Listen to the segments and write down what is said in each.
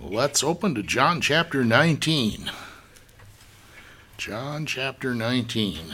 Let's open to John chapter 19. John chapter 19.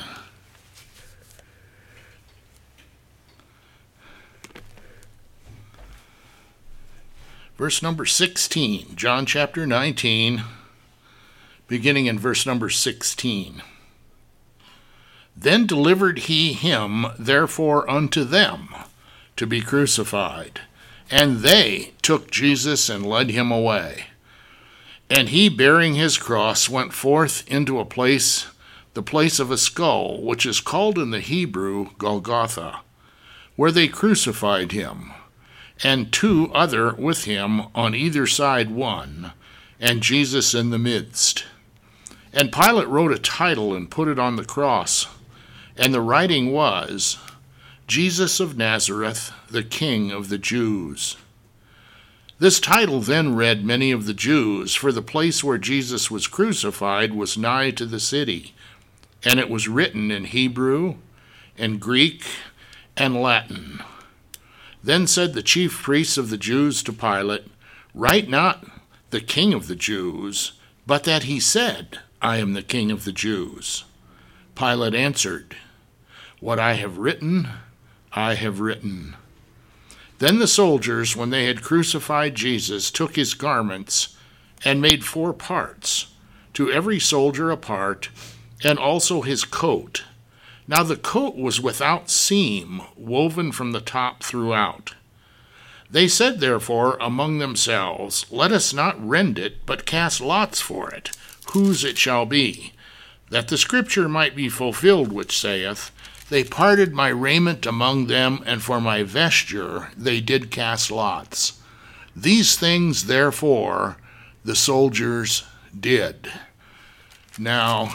Verse number 16. John chapter 19, beginning in verse number 16. Then delivered he him therefore unto them to be crucified. And they took Jesus and led him away. And he, bearing his cross, went forth into a place, the place of a skull, which is called in the Hebrew Golgotha, where they crucified him, and two other with him on either side one, and Jesus in the midst. And Pilate wrote a title and put it on the cross, and the writing was, Jesus of Nazareth, the King of the Jews. This title then read many of the Jews, for the place where Jesus was crucified was nigh to the city, and it was written in Hebrew, and Greek, and Latin. Then said the chief priests of the Jews to Pilate, Write not the King of the Jews, but that he said, I am the King of the Jews. Pilate answered, What I have written, I have written. Then the soldiers, when they had crucified Jesus, took his garments and made 4 parts, to every soldier a part, and also his coat. Now the coat was without seam, woven from the top throughout. They said therefore among themselves, Let us not rend it, but cast lots for it, whose it shall be, that the scripture might be fulfilled which saith, They parted my raiment among them, and for my vesture they did cast lots. These things, therefore, the soldiers did. Now,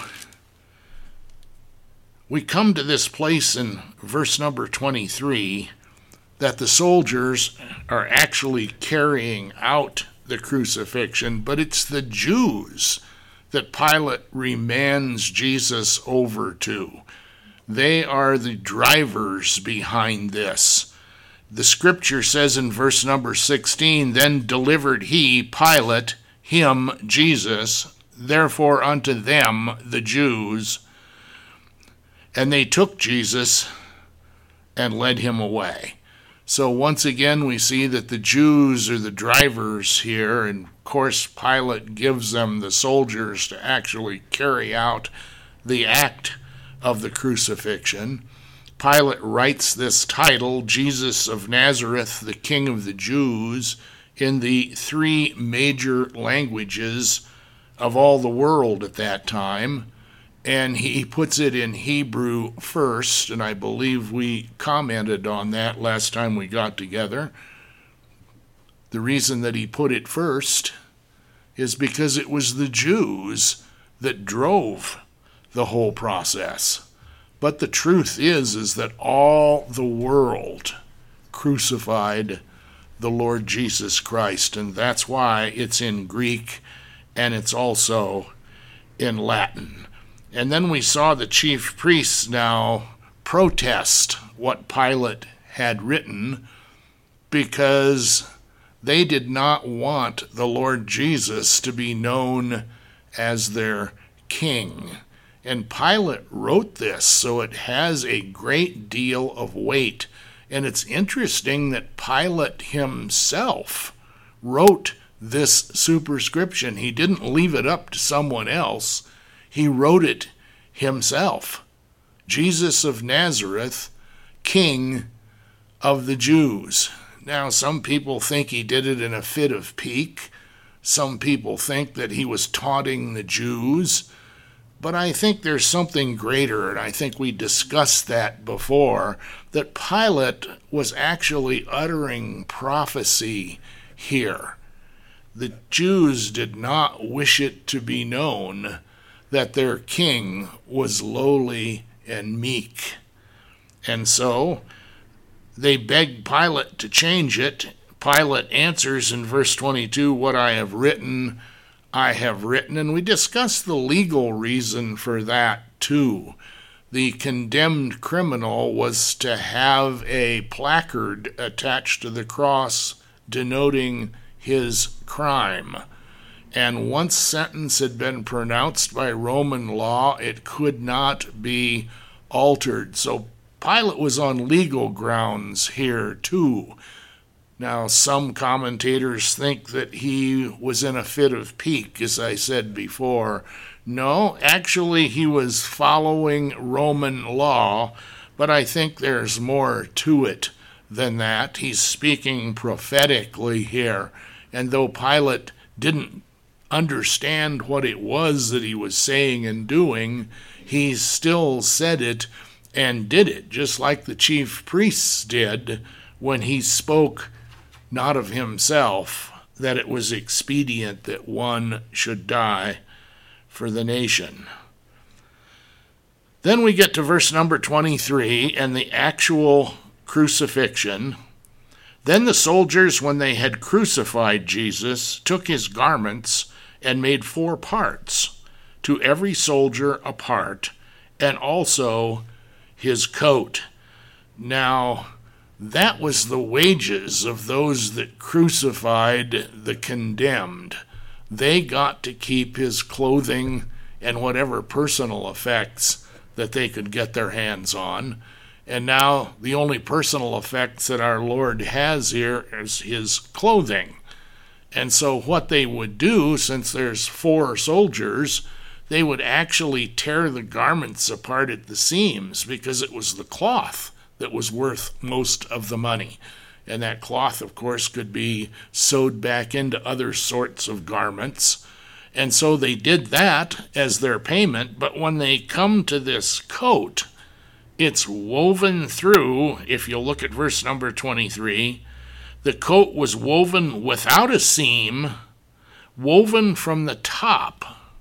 we come to this place in verse number 23, that the soldiers are actually carrying out the crucifixion, but it's the Jews that Pilate remands Jesus over to. They are the drivers behind this. The scripture says in verse number 16, Then delivered he, Pilate, him, Jesus, therefore unto them, the Jews, and they took Jesus and led him away. So once again we see that the Jews are the drivers here, and of course Pilate gives them the soldiers to actually carry out the act of the crucifixion. Pilate writes this title, Jesus of Nazareth, the King of the Jews, in the 3 major languages of all the world at that time, and he puts it in Hebrew first, and I believe we commented on that last time we got together. The reason that he put it first is because it was the Jews that drove the whole process. But the truth is that all the world crucified the Lord Jesus Christ, and that's why it's in Greek and it's also in Latin. And then we saw the chief priests now protest what Pilate had written because they did not want the Lord Jesus to be known as their king. And Pilate wrote this, so it has a great deal of weight. And it's interesting that Pilate himself wrote this superscription. He didn't leave it up to someone else. He wrote it himself. Jesus of Nazareth, King of the Jews. Now, some people think he did it in a fit of pique. Some people think that he was taunting the Jews. But I think there's something greater, and I think we discussed that before, that Pilate was actually uttering prophecy here. The Jews did not wish it to be known that their king was lowly and meek. And so they begged Pilate to change it. Pilate answers in verse 22, What I have written, I have written. And we discussed the legal reason for that too. The condemned criminal was to have a placard attached to the cross denoting his crime. And once sentence had been pronounced by Roman law, it could not be altered. So Pilate was on legal grounds here too. Now, some commentators think that he was in a fit of pique, as I said before. No, actually, he was following Roman law, but I think there's more to it than that. He's speaking prophetically here, and though Pilate didn't understand what it was that he was saying and doing, he still said it and did it, just like the chief priests did when he spoke not of himself, that it was expedient that one should die for the nation. Then we get to verse number 23 and the actual crucifixion. Then the soldiers, when they had crucified Jesus, took his garments and made 4 parts, to every soldier a part, and also his coat. Now, that was the wages of those that crucified the condemned. They got to keep his clothing and whatever personal effects that they could get their hands on. And now the only personal effects that our Lord has here is his clothing. And so what they would do, since there's 4 soldiers, they would actually tear the garments apart at the seams, because it was the cloth that was worth most of the money. And that cloth, of course, could be sewed back into other sorts of garments. And so they did that as their payment. But when they come to this coat, it's woven through, if you look at verse number 23, the coat was woven without a seam, woven from the top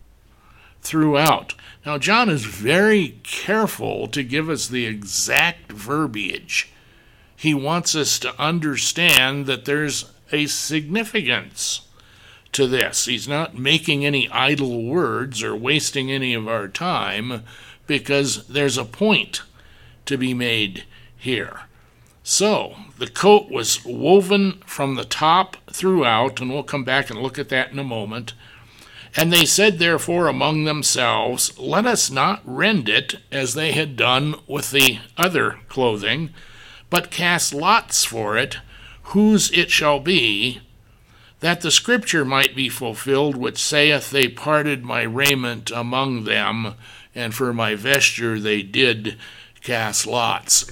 throughout. Now, John is very careful to give us the exact verbiage. He wants us to understand that there's a significance to this. He's not making any idle words or wasting any of our time, because there's a point to be made here. So, the coat was woven from the top throughout, and we'll come back and look at that in a moment. And they said therefore among themselves, let us not rend it as they had done with the other clothing, but cast lots for it, whose it shall be, that the scripture might be fulfilled, which saith, they parted my raiment among them, and for my vesture they did cast lots.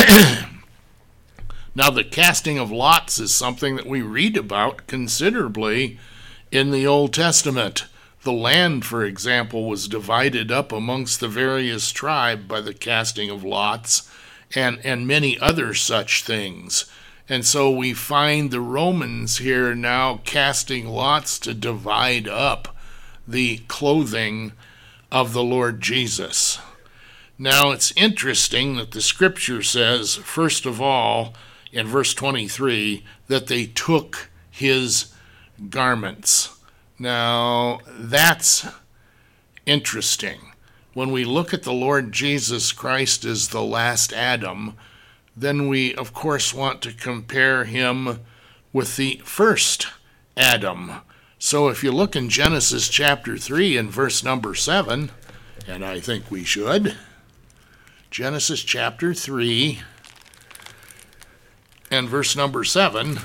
Now, the casting of lots is something that we read about considerably in the Old Testament. The land, for example, was divided up amongst the various tribes by the casting of lots, and many other such things. And so we find the Romans here now casting lots to divide up the clothing of the Lord Jesus. Now, it's interesting that the scripture says, first of all, in verse 23, that they took his garments. Now, that's interesting. When we look at the Lord Jesus Christ as the last Adam, then we, of course, want to compare him with the first Adam. So if you look in Genesis chapter 3 and verse number 7, and I think we should, Genesis chapter 3 and verse number 7,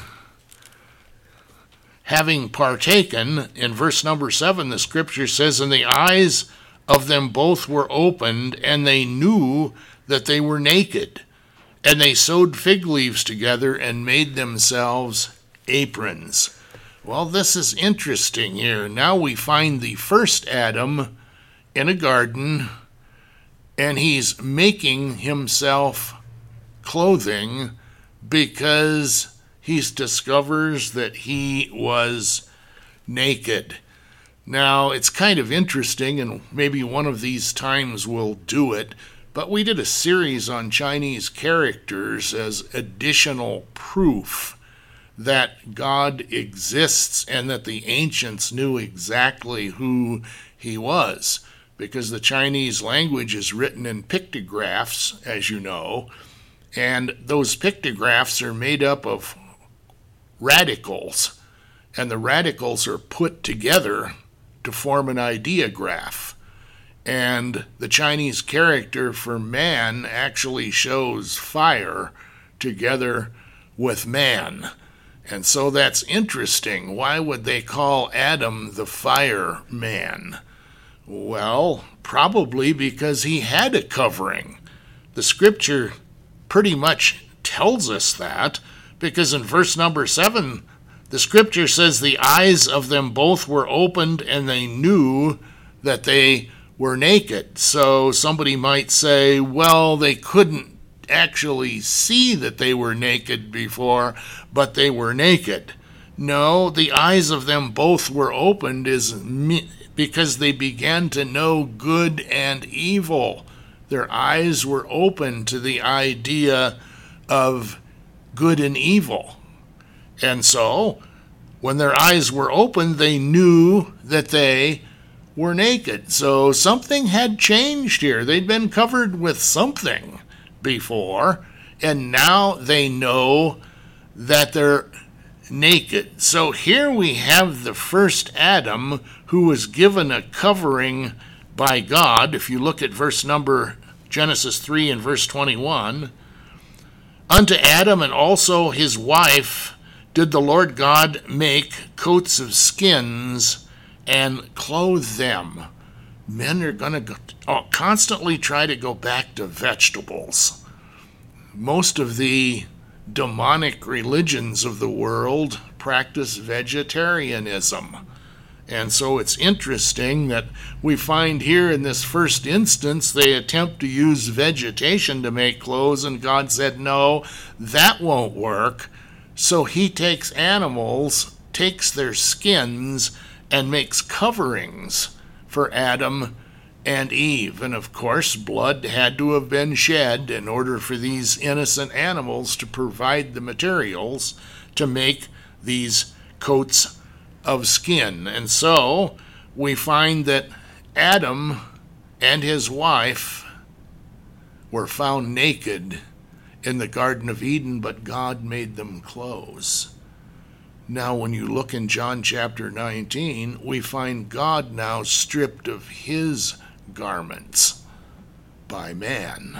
having partaken, in verse number 7, the scripture says, and the eyes of them both were opened, and they knew that they were naked. And they sewed fig leaves together and made themselves aprons. Well, this is interesting here. Now we find the first Adam in a garden, and he's making himself clothing because he discovers that he was naked. Now, it's kind of interesting, and maybe one of these times we'll do it, but we did a series on Chinese characters as additional proof that God exists and that the ancients knew exactly who he was, because the Chinese language is written in pictographs, as you know, and those pictographs are made up of radicals. and the radicals are put together to form an ideograph. And the Chinese character for man actually shows fire together with man. And so that's interesting. Why would they call Adam the fire man? Well, probably because he had a covering. The scripture pretty much tells us that, because in verse number 7, the scripture says the eyes of them both were opened and they knew that they were naked. So somebody might say, well, they couldn't actually see that they were naked before, but they were naked. No, the eyes of them both were opened because they began to know good and evil. Their eyes were open to the idea of good and evil. And so, when their eyes were opened, they knew that they were naked. So something had changed here. They'd been covered with something before, and now they know that they're naked. So here we have the first Adam who was given a covering by God. If you look at verse number Genesis 3 and verse 21, unto Adam and also his wife did the Lord God make coats of skins and clothe them. Men are going to constantly try to go back to vegetables. Most of the demonic religions of the world practice vegetarianism. And so it's interesting that we find here in this first instance they attempt to use vegetation to make clothes, and God said, no, that won't work. So he takes animals, takes their skins, and makes coverings for Adam and Eve. And of course, blood had to have been shed in order for these innocent animals to provide the materials to make these coats of skin. And so we find that Adam and his wife were found naked in the Garden of Eden, but God made them clothes. Now, when you look in John chapter 19, we find God now stripped of his garments by man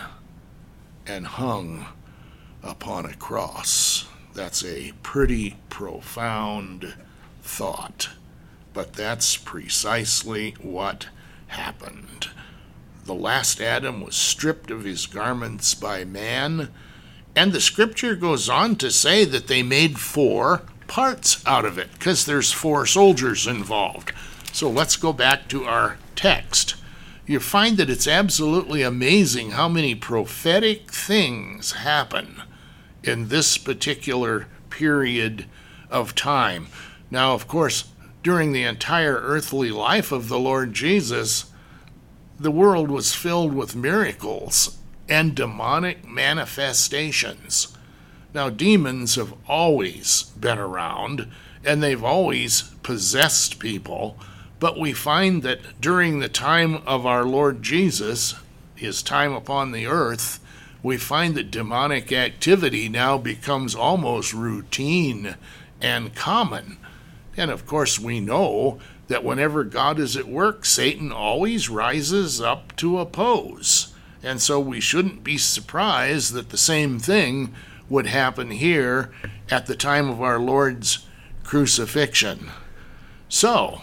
and hung upon a cross. That's a pretty profound thought, but that's precisely what happened. The last Adam was stripped of his garments by man, and the scripture goes on to say that they made 4 parts out of it, because there's 4 soldiers involved. So let's go back to our text. You find that it's absolutely amazing how many prophetic things happen in this particular period of time. Now, of course, during the entire earthly life of the Lord Jesus, the world was filled with miracles and demonic manifestations. Now, demons have always been around, and they've always possessed people, but we find that during the time of our Lord Jesus, his time upon the earth, we find that demonic activity now becomes almost routine and common. And of course, we know that whenever God is at work, Satan always rises up to oppose. And so we shouldn't be surprised that the same thing would happen here at the time of our Lord's crucifixion. So,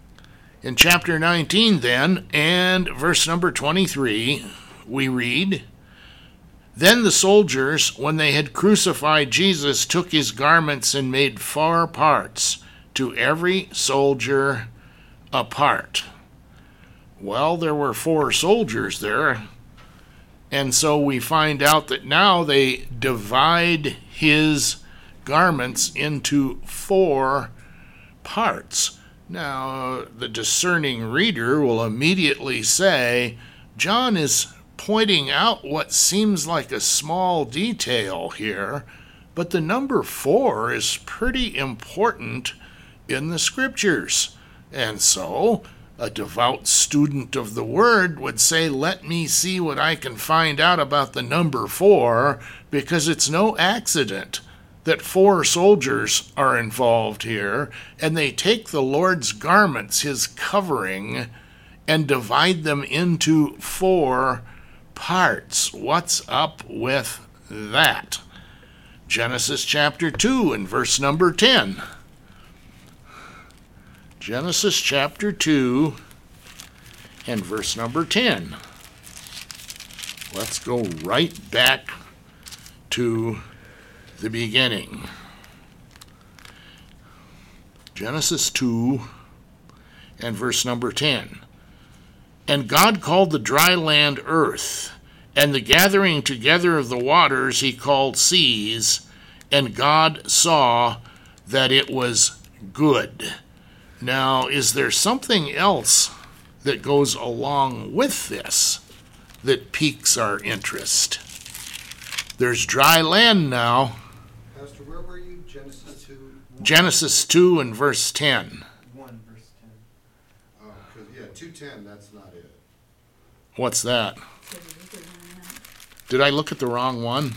in chapter 19 then, and verse number 23, we read, Then the soldiers, when they had crucified Jesus, took his garments and made 4 parts, to every soldier a part. Well, there were 4 soldiers there, and so we find out that now they divide his garments into 4 parts. Now, the discerning reader will immediately say, John is pointing out what seems like a small detail here, but the number 4 is pretty important in the scriptures. And so, a devout student of the word would say, let me see what I can find out about the number 4, because it's no accident that 4 soldiers are involved here, and they take the Lord's garments, his covering, and divide them into 4 parts. What's up with that? Genesis chapter 2 and verse number 10. Genesis chapter 2 and verse number 10. Let's go right back to the beginning. Genesis 2 and verse number 10. And God called the dry land earth, and the gathering together of the waters he called seas, and God saw that it was good. Now, is there something else that goes along with this that piques our interest? There's dry land now. Pastor, where were you? Genesis 2? 1. Genesis 2 and verse 10. 1 verse 10. Oh, because, 2:10, that's not it. What's that? Did I look at the wrong one?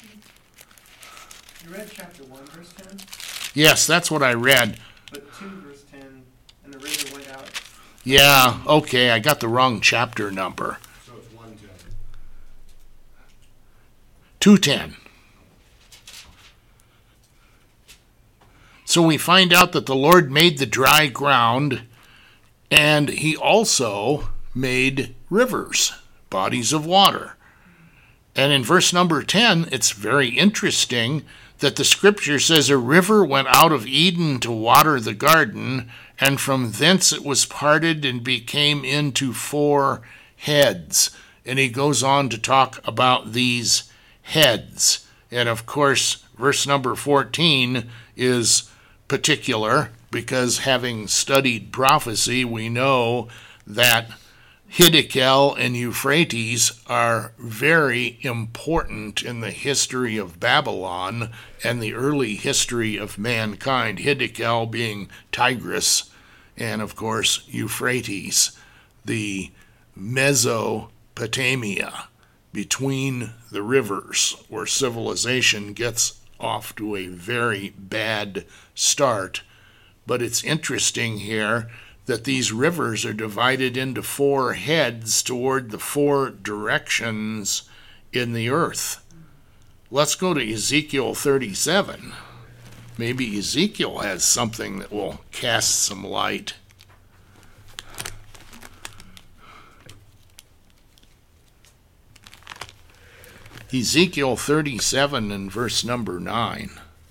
You read chapter 1 verse 10? Yes, that's what I read. But 2 verse 10, and the river went out. Yeah, okay, I got the wrong chapter number. So it's 1:10. 2:10. So we find out that the Lord made the dry ground, and he also made rivers, bodies of water. And in verse number 10, it's very interesting that the scripture says a river went out of Eden to water the garden, and from thence it was parted and became into 4 heads. And he goes on to talk about these heads. And of course, verse number 14 is particular because having studied prophecy, we know that Hiddekel and Euphrates are very important in the history of Babylon and the early history of mankind. Hiddekel being Tigris, and of course Euphrates, the Mesopotamia, between the rivers, where civilization gets off to a very bad start. But it's interesting here that these rivers are divided into 4 heads toward the 4 directions in the earth. Let's go to Ezekiel 37. Maybe Ezekiel has something that will cast some light. Ezekiel 37 and verse number 9.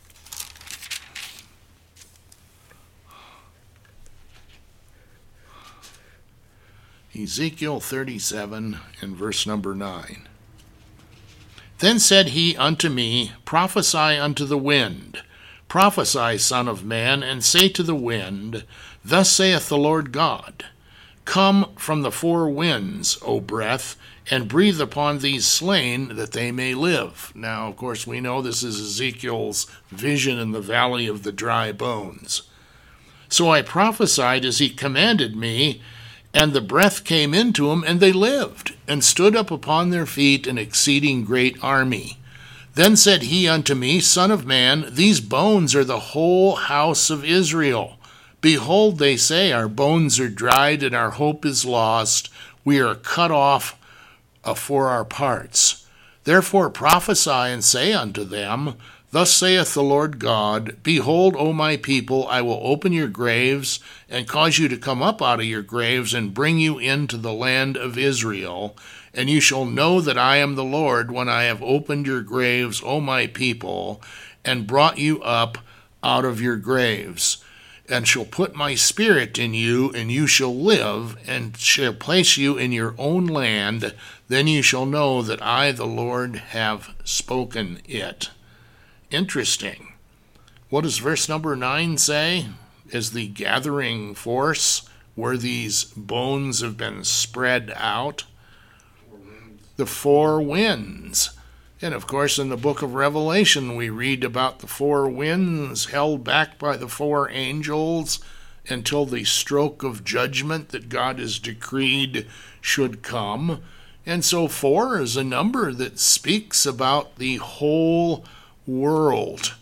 Ezekiel 37 and verse number 9. Then said he unto me, Prophesy unto the wind. Prophesy, son of man, and say to the wind, Thus saith the Lord God, Come from the 4 winds, O breath, and breathe upon these slain, that they may live. Now, of course, we know this is Ezekiel's vision in the valley of the dry bones. So I prophesied as he commanded me, and the breath came into them, and they lived, and stood up upon their feet an exceeding great army. Then said he unto me, Son of man, these bones are the whole house of Israel. Behold, they say, Our bones are dried, and our hope is lost. We are cut off for our parts. Therefore prophesy and say unto them, Thus saith the Lord God, Behold, O my people, I will open your graves, and cause you to come up out of your graves, and bring you into the land of Israel. And you shall know that I am the Lord, when I have opened your graves, O my people, and brought you up out of your graves. And shall put my spirit in you, and you shall live, and shall place you in your own land. Then you shall know that I, the Lord, have spoken it. Interesting. What does verse number 9 say? Is the gathering force where these bones have been spread out? 4 winds. The 4 winds. And of course, in the book of Revelation, we read about the 4 winds held back by the 4 angels until the stroke of judgment that God has decreed should come. And so 4 is a number that speaks about the whole world.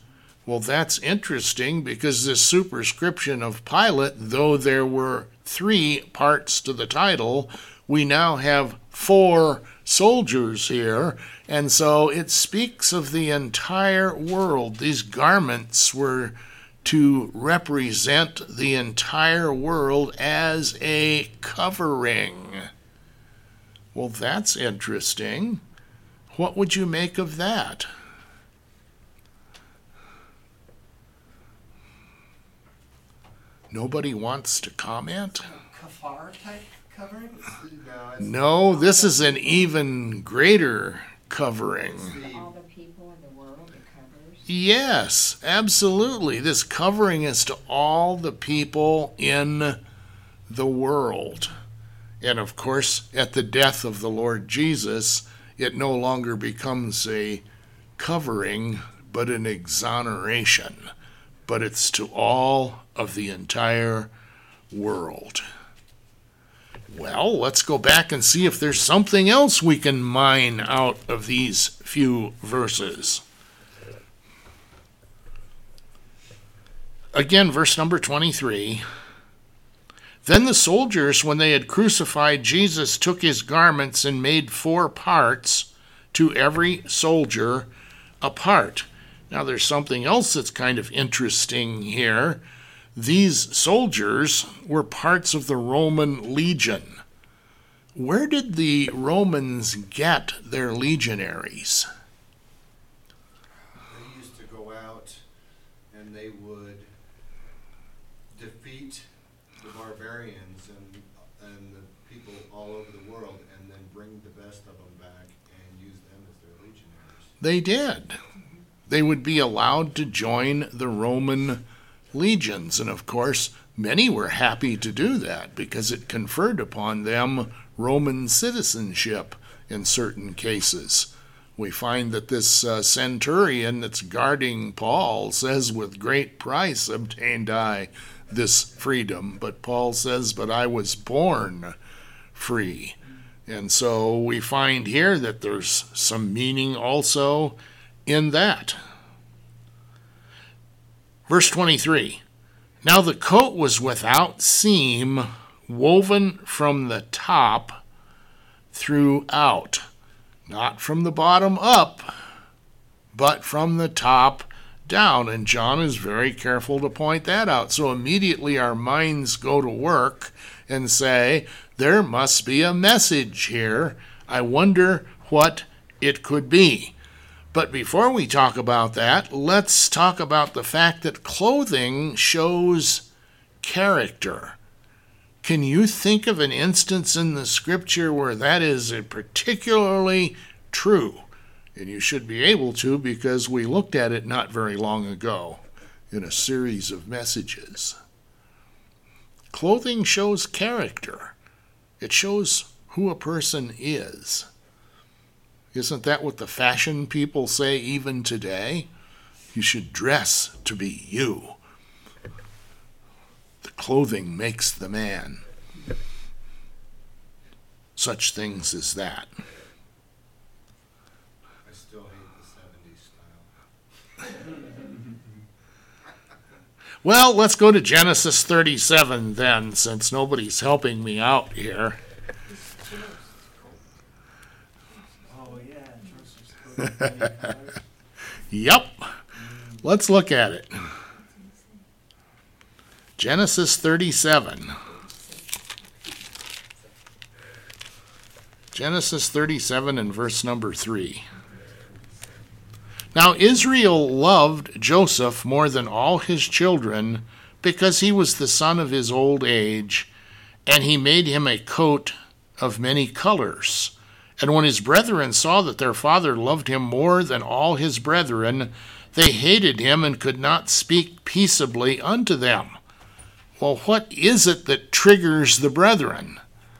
Well, that's interesting because this superscription of Pilate, though there were 3 parts to the title, we now have 4 soldiers here, and so it speaks of the entire world. These garments were to represent the entire world as a covering. Well, that's interesting. What would you make of that? Nobody wants to comment? Kafar type covering? No, this is an even greater covering. All the people in the world it covers. Yes, absolutely. This covering is to all the people in the world. And of course, at the death of the Lord Jesus, it no longer becomes a covering, but an exoneration. But it's to all of the entire world. Well, let's go back and see if there's something else we can mine out of these few verses. Again, verse number 23. Then the soldiers, when they had crucified Jesus, took his garments and made 4 parts, to every soldier a part. Now, there's something else that's kind of interesting here. These soldiers were parts of the Roman legion. Where did the Romans get their legionaries? They used to go out and they would defeat the barbarians and the people all over the world and then bring the best of them back and use them as their legionaries. They did. They would be allowed to join the Roman legions. And of course, many were happy to do that because it conferred upon them Roman citizenship in certain cases. We find that this centurion that's guarding Paul says, "With great price obtained I this freedom." But Paul says, "But I was born free." And so we find here that there's some meaning also in that. Verse 23, now the coat was without seam, woven from the top throughout, not from the bottom up, but from the top down. And John is very careful to point that out. So immediately our minds go to work and say, there must be a message here. I wonder what it could be. But before we talk about that, let's talk about the fact that clothing shows character. Can you think of an instance in the scripture where that is particularly true? And you should be able to, because we looked at it not very long ago in a series of messages. Clothing shows character. It shows who a person is. Isn't that what the fashion people say even today? You should dress to be you. The clothing makes the man. Such things as that. I still hate the 70s style. Well, let's go to Genesis 37 then, since nobody's helping me out here. Oh, yeah, Joseph's coat, many colors. Yep. Let's look at it. Genesis 37. Genesis 37 and verse number 3. Now Israel loved Joseph more than all his children, because he was the son of his old age, and he made him a coat of many colors. And when his brethren saw that their father loved him more than all his brethren, they hated him and could not speak peaceably unto them. Well, what is it that triggers the brethren?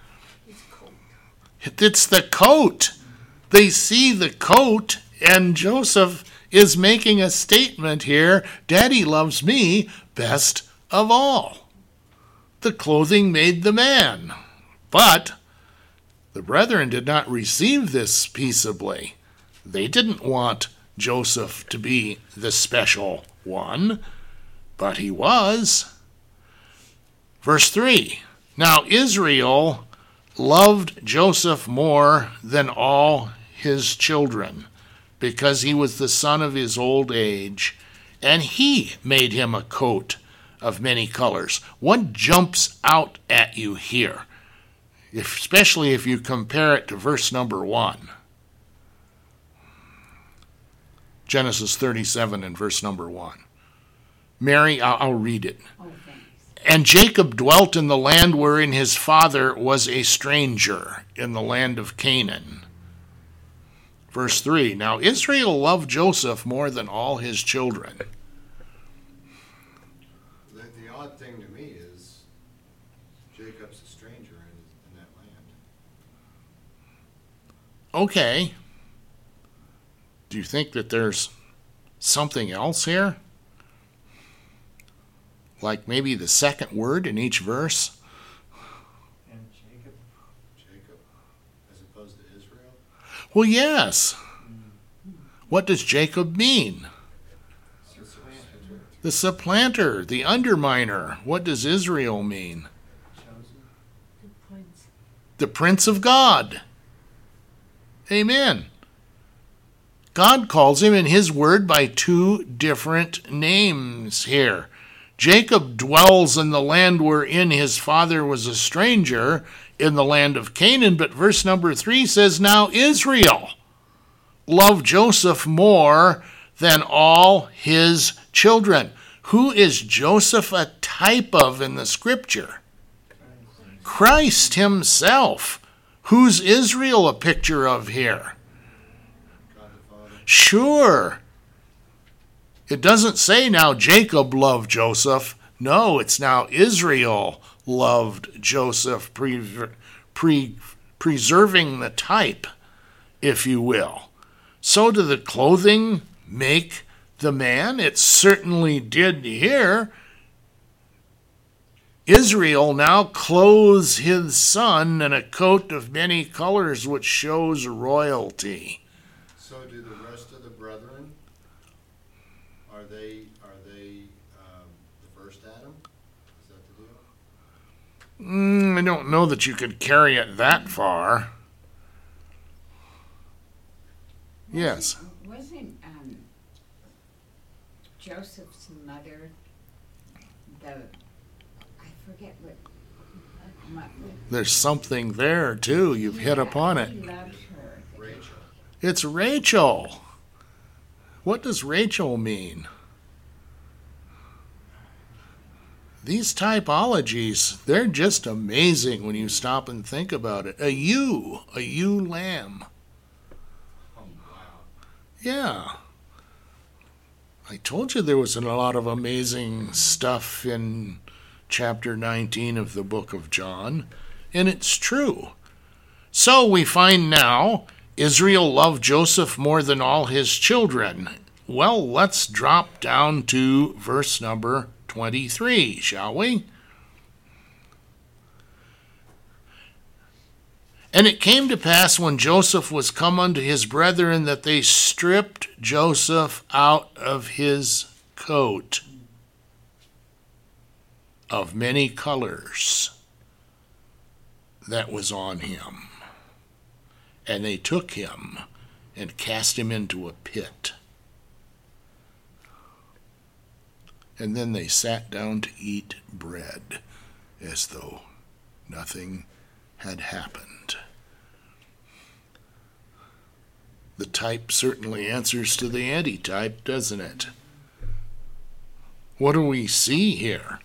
It's the coat. They see the coat, and Joseph is making a statement here. Daddy loves me best of all. The clothing made the man. But the brethren did not receive this peaceably. They didn't want Joseph to be the special one, but he was. Verse 3, now Israel loved Joseph more than all his children, because he was the son of his old age, and he made him a coat of many colors. What jumps out at you here, especially if you compare it to verse number 1? Genesis 37 and verse number 1. Mary, I'll read it. Oh, thanks. And Jacob dwelt in the land wherein his father was a stranger, in the land of Canaan. Verse 3, now Israel loved Joseph more than all his children. The odd thing to me is Jacob's a stranger in that land. Okay. Do you think that there's something else here? Like maybe the second word in each verse? And Jacob. Jacob, as opposed to Israel? Well, yes. What does Jacob mean? Supplanter. The supplanter, the underminer. What does Israel mean? Chosen. The prince. The Prince of God. Amen. God calls him in his word by two different names here. Jacob dwells in the land wherein his father was a stranger, in the land of Canaan, but verse number 3 says, now Israel loved Joseph more than all his children. Who is Joseph a type of in the scripture? Christ himself. Who's Israel a picture of here? God the Father. Sure. It doesn't say now Jacob loved Joseph. No, it's now Israel loved Joseph, preserving the type, if you will. So did the clothing make the man? It certainly did here. Israel now clothes his son in a coat of many colors, which shows royalty. So do the rest of the brethren, are they the first Adam? Is that the deal? I don't know that you could carry it that far. Yes. Wasn't Joseph's mother I forget what. There's something there, too. You've hit upon it. He loved her. Rachel. It's Rachel. What does Rachel mean? These typologies, they're just amazing when you stop and think about it. A ewe lamb. Oh, wow. Yeah. I told you there was a lot of amazing stuff in chapter 19 of the book of John, and it's true. So we find now Israel loved Joseph more than all his children. Well, let's drop down to verse number 23, shall we? And it came to pass when Joseph was come unto his brethren that they stripped Joseph out of his coat of many colors that was on him. And they took him and cast him into a pit. And then they sat down to eat bread as though nothing had happened. The type certainly answers to the antitype, doesn't it? What do we see here?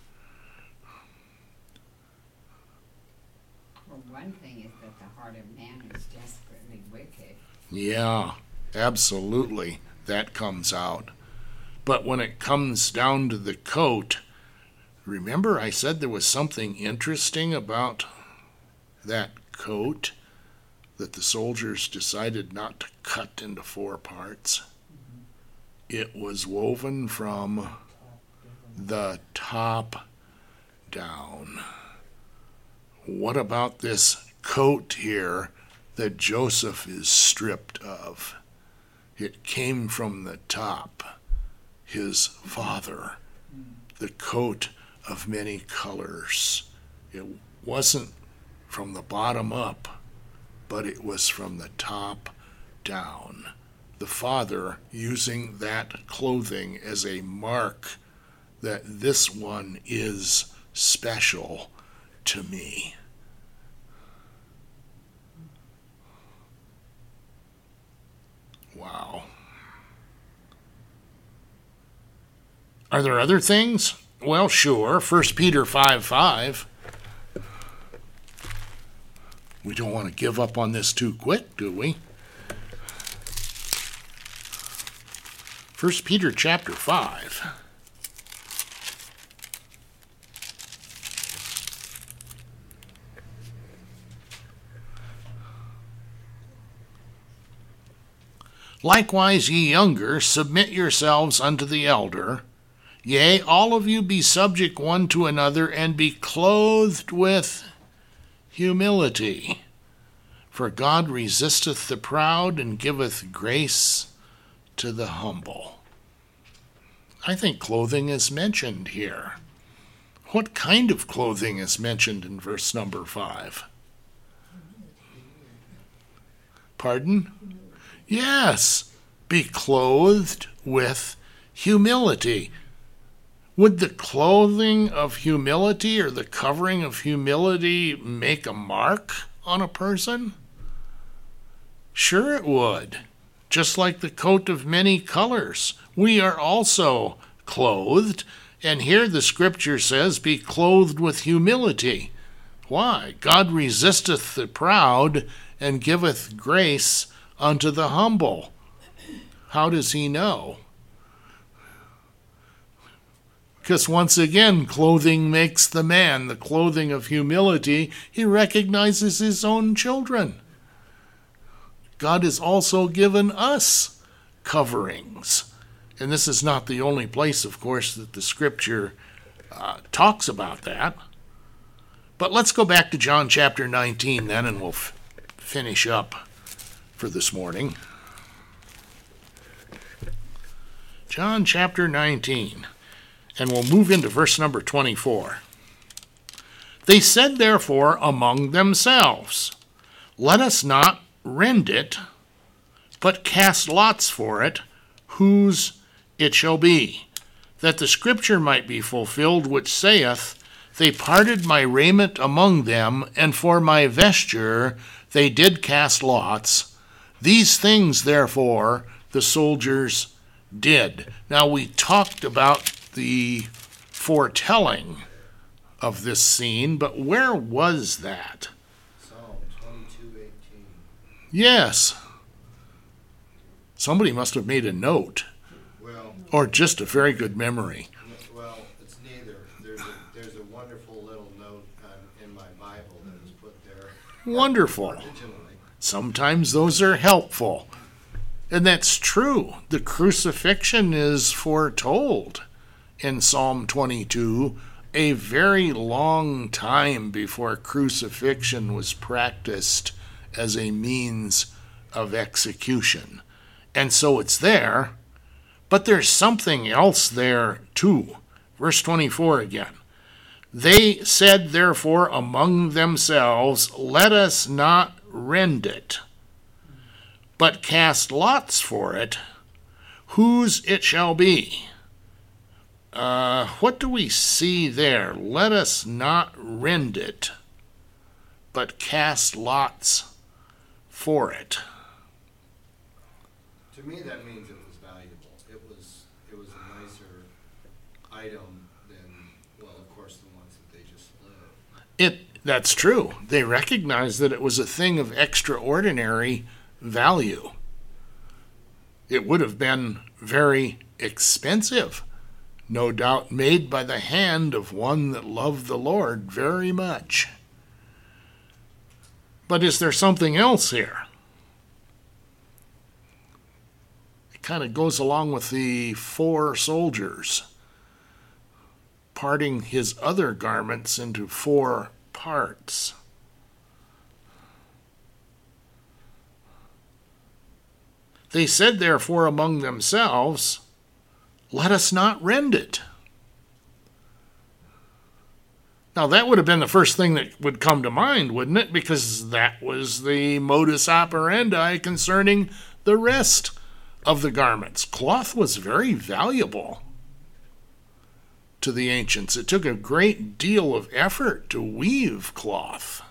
Well, one thing is that the heart of man is desperately wicked. Yeah, absolutely. That comes out. But when it comes down to the coat, remember I said there was something interesting about that coat that the soldiers decided not to cut into 4 parts? It was woven from the top down. What about this coat here that Joseph is stripped of? It came from the top. his father. The coat of many colors. It wasn't from the bottom up, but it was from the top down. The father using that clothing as a mark that this one is special to me. Wow. Are there other things? Well, sure. 1 Peter 5:5. We don't want to give up on this too quick, do we? 1 Peter chapter 5. Likewise, ye younger, submit yourselves unto the elder. Yea, all of you be subject one to another, and be clothed with humility. For God resisteth the proud, and giveth grace to the humble. I think clothing is mentioned here. What kind of clothing is mentioned in verse number 5? Pardon? Yes, be clothed with humility. Would the clothing of humility or the covering of humility make a mark on a person? Sure it would. Just like the coat of many colors, we are also clothed. And here the scripture says, be clothed with humility. Why? God resisteth the proud and giveth grace unto the humble. How does he know? Because once again, clothing makes the man. The clothing of humility, he recognizes his own children. God has also given us coverings. And this is not the only place, of course, that the scripture talks about that. But let's go back to John chapter 19 then, and we'll finish up for this morning. John chapter 19, and we'll move into verse number 24. They said therefore among themselves, let us not rend it, but cast lots for it, whose it shall be, that the scripture might be fulfilled which saith, they parted my raiment among them, and for my vesture they did cast lots. These things, therefore, the soldiers did. Now, we talked about the foretelling of this scene, but where was that? Psalm 22:18. Yes. Somebody must have made a note, Well, or just a very good memory. well, it's neither. There's a wonderful little note in my Bible that is put there Wonderful. originally. Sometimes those are helpful. And that's true. The crucifixion is foretold in Psalm 22, a very long time before crucifixion was practiced as a means of execution. And so it's there, but there's something else there too. Verse 24 again. They said therefore among themselves, let us not rend it, but cast lots for it, whose it shall be. What do we see there? Let us not rend it, but cast lots for it. To me, that means it was valuable. It was a nicer item than, well, of course, the ones that they just split. That's true. They recognized that it was a thing of extraordinary value. It would have been very expensive, no doubt made by the hand of one that loved the Lord very much. But is there something else here? It kind of goes along with the 4 soldiers parting his other garments into 4 parts. They said therefore among themselves, let us not rend it. Now, that would have been the first thing that would come to mind, wouldn't it? Because that was the modus operandi concerning the rest of the garments. Cloth was very valuable to the ancients. It took a great deal of effort to weave cloth.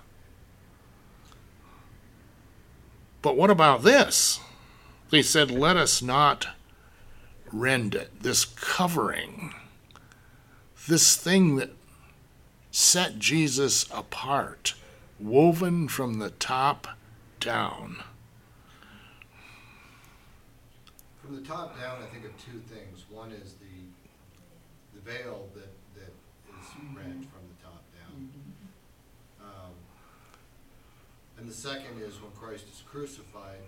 But what about this? They said, let us not rend it. This covering, this thing that set Jesus apart, woven from the top down. From the top down, I think of two things. One is the veil that is rent from the top down. And the second is when Christ is crucified,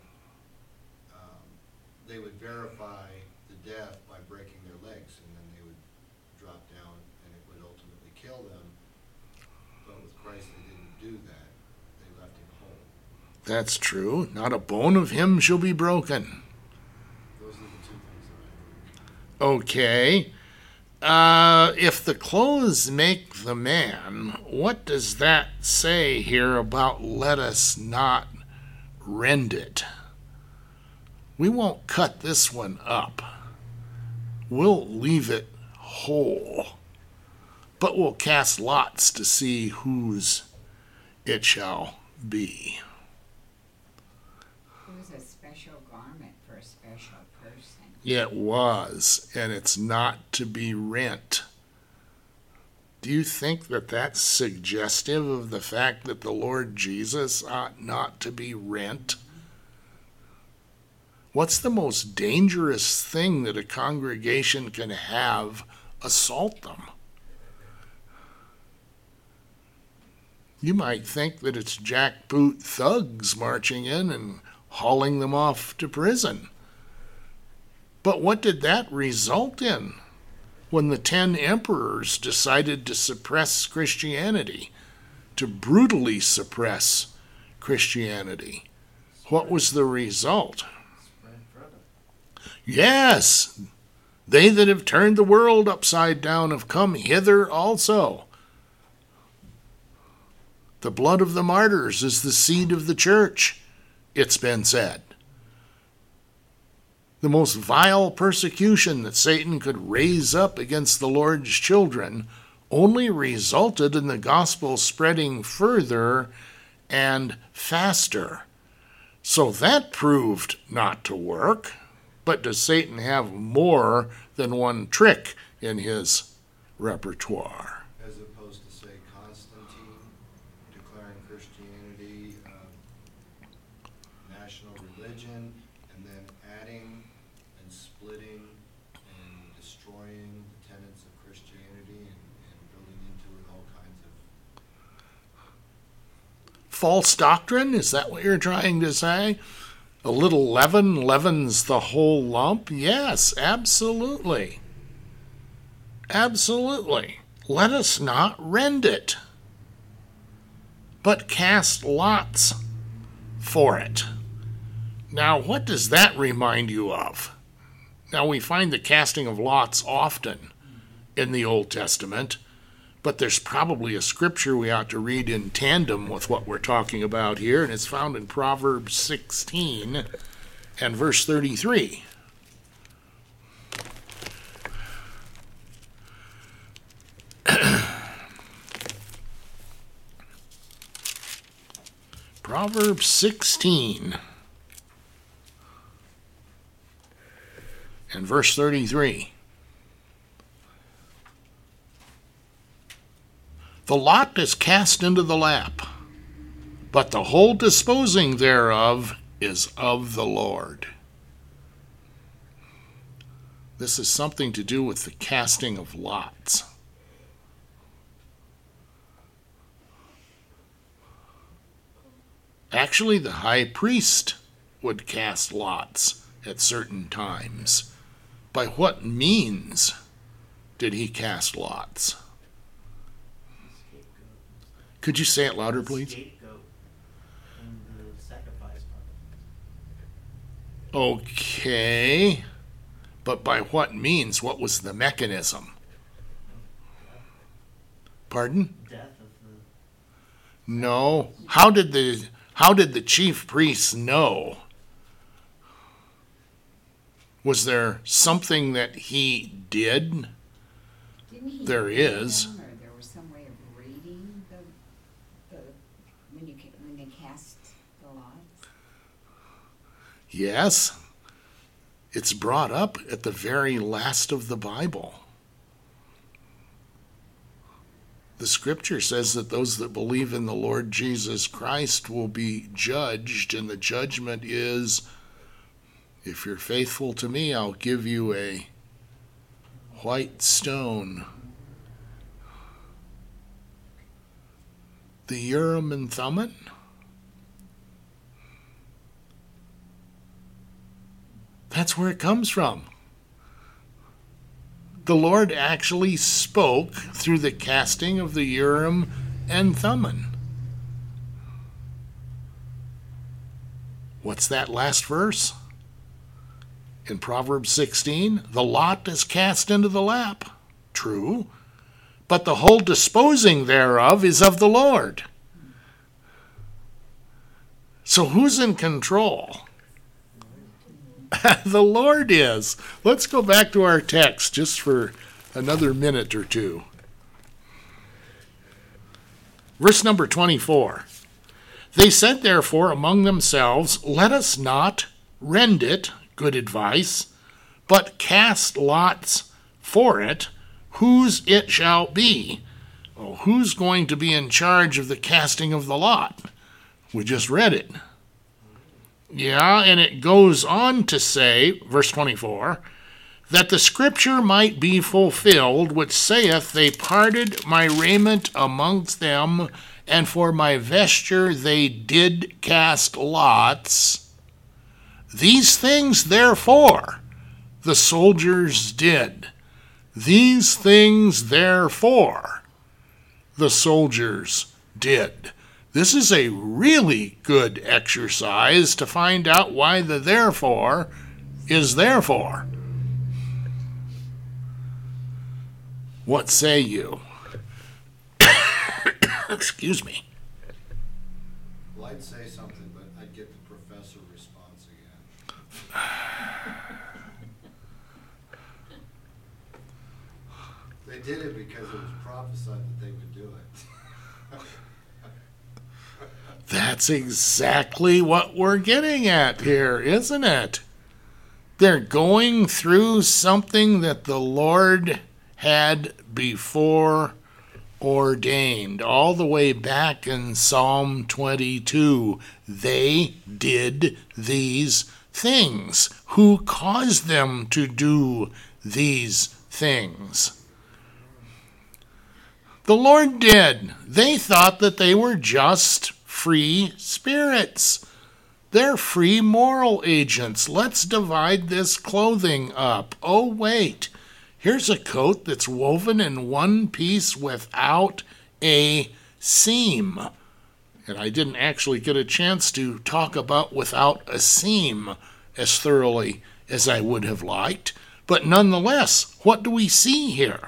they would verify the death by breaking their legs, and then they would drop down and it would ultimately kill them. But with Christ, they didn't do that. They left him whole. That's true. Not a bone of him shall be broken. Those are the two things that I Okay. If the clothes make the man, what does that say here about let us not rend it? We won't cut this one up. We'll leave it whole. But we'll cast lots to see whose it shall be. It was a special garment for a special person. It was, and it's not to be rent. Do you think that that's suggestive of the fact that the Lord Jesus ought not to be rent? What's the most dangerous thing that a congregation can have assault them? You might think that it's jackboot thugs marching in and hauling them off to prison. But what did that result in when the 10 emperors decided to suppress Christianity, to brutally suppress Christianity? What was the result? Spread further. Yes, they that have turned the world upside down have come hither also. The blood of the martyrs is the seed of the church, it's been said. The most vile persecution that Satan could raise up against the Lord's children only resulted in the gospel spreading further and faster. So that proved not to work. But does Satan have more than one trick in his repertoire? As opposed to, say, Constantine declaring Christianity national religion, and then adding and splitting and destroying the tenets of Christianity and building into it all kinds of... False doctrine? Is that what you're trying to say? A little leaven leavens the whole lump? Yes, absolutely. Absolutely. Let us not rend it, but cast lots for it. Now, what does that remind you of? Now, we find the casting of lots often in the Old Testament, but there's probably a scripture we ought to read in tandem with what we're talking about here, and it's found in Proverbs 16 and verse 33. Proverbs 16 and verse 33. The lot is cast into the lap, but the whole disposing thereof is of the Lord. This is something to do with the casting of lots. Actually, the high priest would cast lots at certain times. By what means did he cast lots? Scapegoat. Could you say it louder, please? Scapegoat in the sacrifice part. Okay. but by what means? What was the mechanism? Pardon? Death of the. No. How did the chief priests know? Was there something that he did? Didn't he There read is. them, or there was some way of reading the when they cast the lots? Yes. It's brought up at the very last of the Bible. The scripture says that those that believe in the Lord Jesus Christ will be judged, and the judgment is, if you're faithful to me, I'll give you a white stone. The Urim and Thummim? That's where it comes from. The Lord actually spoke through the casting of the Urim and Thummim. What's that last verse? In Proverbs 16, the lot is cast into the lap. True. But the whole disposing thereof is of the Lord. So who's in control? The Lord is. Let's go back to our text just for another minute or two. Verse number 24. They said therefore among themselves, let us not rend it, good advice, but cast lots for it, whose it shall be. Oh, who's going to be in charge of the casting of the lot? We just read it. Yeah, and it goes on to say, verse 24, that the scripture might be fulfilled, which saith, they parted my raiment amongst them, and for my vesture they did cast lots. These things, therefore, the soldiers did. These things, therefore, the soldiers did. This is a really good exercise to find out why the therefore is therefore. What say you? Excuse me. Well, I'd say something, but I'd get the professor response again. They did it because it was prophesied that they would do it. That's exactly what we're getting at here, isn't it? They're going through something that the Lord had before ordained. All the way back in Psalm 22, they did these things. Who caused them to do these things? The Lord did. They thought that they were just free spirits. They're free moral agents. Let's divide this clothing up. Oh, wait. Here's a coat that's woven in one piece without a seam. And I didn't actually get a chance to talk about without a seam as thoroughly as I would have liked. But nonetheless, what do we see here?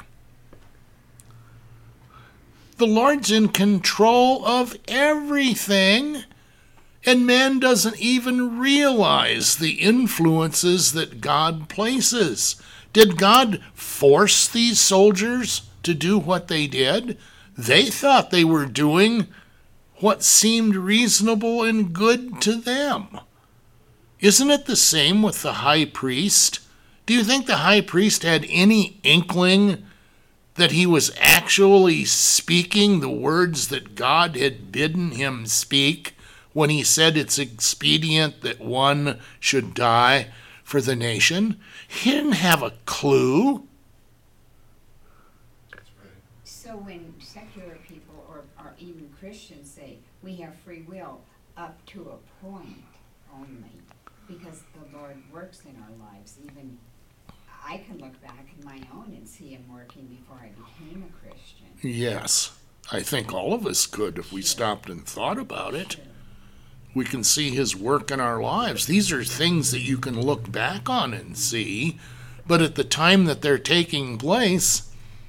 The Lord's in control of everything, and man doesn't even realize the influences that God places. Did God force these soldiers to do what they did? They thought they were doing what seemed reasonable and good to them. Isn't it the same with the high priest? Do you think the high priest had any inkling that he was actually speaking the words that God had bidden him speak when he said it's expedient that one should die for the nation? He didn't have a clue. That's right. So when secular people or even Christians say we have free will up to a point only, because the Lord works in our lives, even I can look back in my own and see him working before I became a Christian. Yes, I think all of us could if we stopped and thought about it. We can see his work in our lives. These are things that you can look back on and see, But at the time that they're taking place,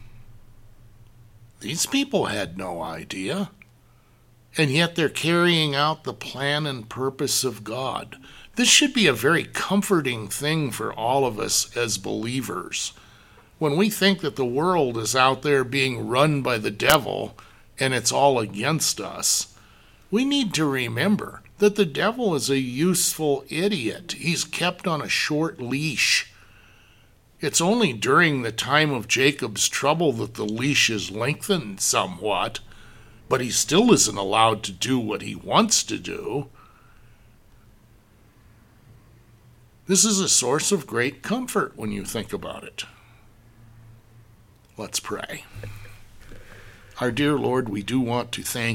these people had no idea. And yet they're carrying out the plan and purpose of God. This should be a very comforting thing for all of us as believers. When we think that the world is out there being run by the devil and it's all against us, we need to remember that the devil is a useful idiot. He's kept on a short leash. It's only during the time of Jacob's trouble that the leash is lengthened somewhat, but he still isn't allowed to do what he wants to do. This is a source of great comfort when you think about it. Let's pray. Our dear Lord, we do want to thank